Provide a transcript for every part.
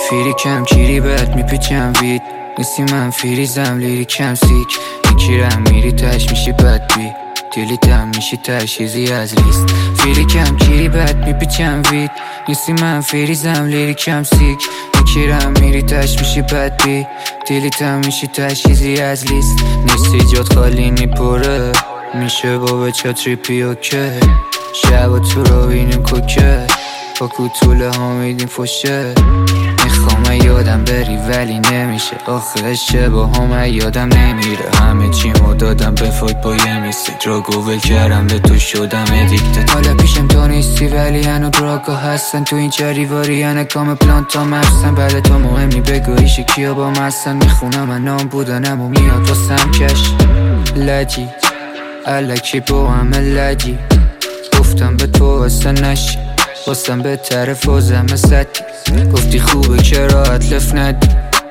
فیریکم کیری بهت میپیچم وید نیستی من فیریزم لیریکم سیک میکیرم میری تش میشی بد بی دیلیتم میشی تش چیزی از لیست فیریکم کیری بهت میپیچم وید نیستی من فیریزم لیریکم سیک میکیرم میری تش میشی بد بی دیلیتم میشی تش چیزی از لیست نیستی جات خالی نیپره میشه با بچه تریپی اوکه شب تو رو بینیم کوکه با کوتوله ها میدیم فشه میخوام یادم بری ولی نمیشه آخه با هم یادم نمیره همه چیمو دادم به فاک با یه میسه دراگو ول کردم به تو شدم ادیکته حالا پیشم تو نیستی ولی هنو دراگا هستن تو این چریواری هنه کام پلانتا مفسن بعد تو مهمی بگو ایشه کیا با مستن میخونم من نام بودنم و میاد واسم کش لجی علکی با همه لجی گفتم به تو واسه نشی واسم به طرف وزم سطی گفتی خوبه که راحت لف ندی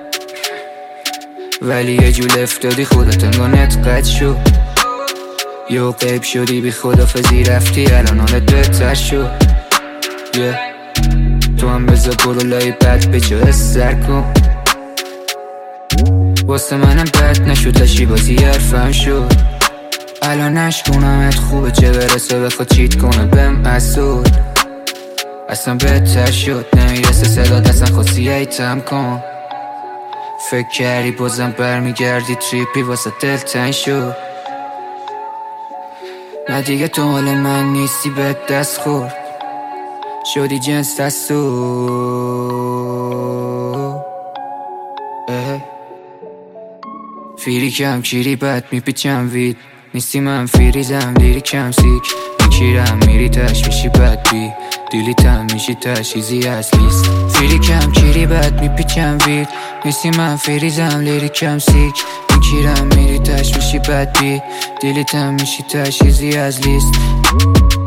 ولی یه جو لف دادی خودت انگانت قد شد یو قیب شدی بی خدافزی رفتی الان حالت بهتر شد تو هم بذار برو لای بد بچه سر کن واسه منم بد نشد لشی بازی حرفم شد الان نشکنمت خوبه چه برسه بخواد چیت کنه بهم اسود اصلا بهتر شد نمیرسه صدات اصلا خواستی ایتم کن فکر کردی بازم برمیگردی تریپی واسه دل تنگ شد نه دیگه تو حال من نیستی به دست خورد شدی جنس دستو فیریکم کیری بد میپیچم وید نیستی من فیریزم لیریکم سیک میکیرم میری تش میشی بد بی دیلیتم میشی تش چیزی از لیست فیریکم کیری بد میپیچم وید نیستی من فیریزم لیریکم سیک میکیرم میری تش میشی بد بی دیلیتم میشی تش چیزی از لیست